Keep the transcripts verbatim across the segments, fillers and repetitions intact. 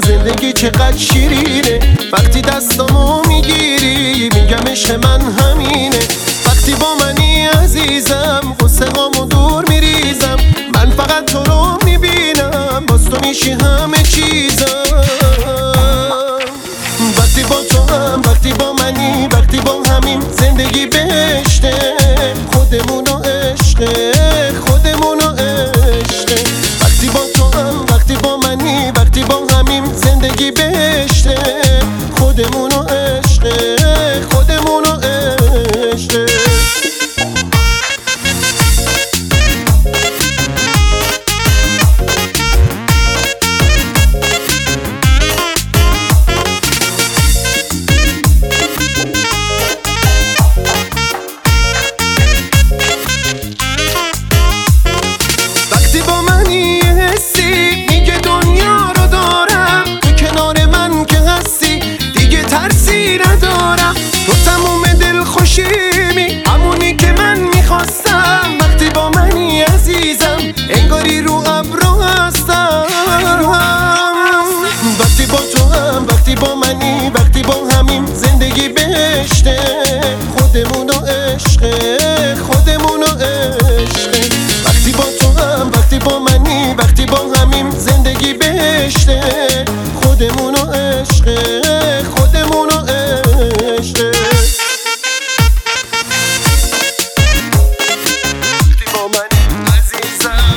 زندگی چقدر شیرینه وقتی دستامو میگیری میگم عشق من همینه. وقتی با منی عزیزم غصه هامو دور میریزم، من فقط تو رو میبینم باز تو میشی همه چیزم. وقتی با تو هم وقتی با منی وقتی با همین زندگی بهشته، خودمونو عشقه خودمونو عشقه. وقتی با تو هم وقتی با منی وقتی با همین زندگی بهشته، خودمونو عشقه خودمونو عشقه. وقتی با منی حسی میگه دنیا رو دارم، تو کنار من که هستی دیگه ترسی ندارم. تو تموم دل خوشیمی همونی که من میخواستم. وقتی با منی عزیزم انگاری رو ابرو هستم. وقتی با تو هم وقتی با منی وقتی با همین زندگی بهشته، خودمونو عشقه خودمونو عشقه. وقتی با تو هم وقتی با منی وقتی با همین زندگی بهشته، خودمونو عشقه خودمونو عشقه. وقتی با منی عزیزم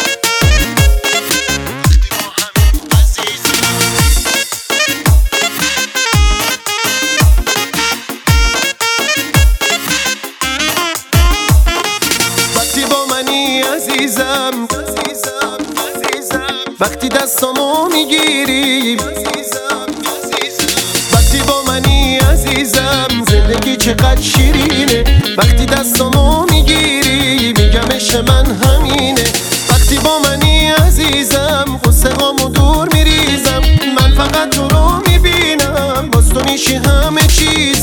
وقتی با منی عزیزم وقتی دستامو میگیری، وقتی با منی عزیزم زندگی چقدر شیرینه وقتی دستامو میگیری میگم عشق من همینه. وقتی با منی عزیزم غصه هامو دور میریزم، من فقط تو رو میبینم باز تو میشی همه چیز.